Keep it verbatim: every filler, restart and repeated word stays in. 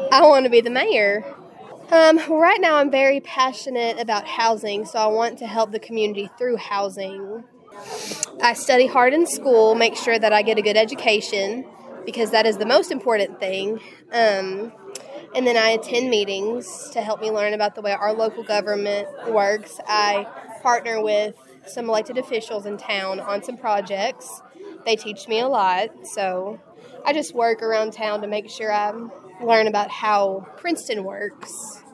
I want to be the mayor. Um, right now, I'm very passionate about housing, so I want to help the community through housing. I study hard in school, make sure that I get a good education, because that is the most important thing. Um, and then I attend meetings to help me learn about the way our local government works. I partner with some elected officials in town on some projects. They teach me a lot, so I just work around town to make sure I learn about how Princeton works.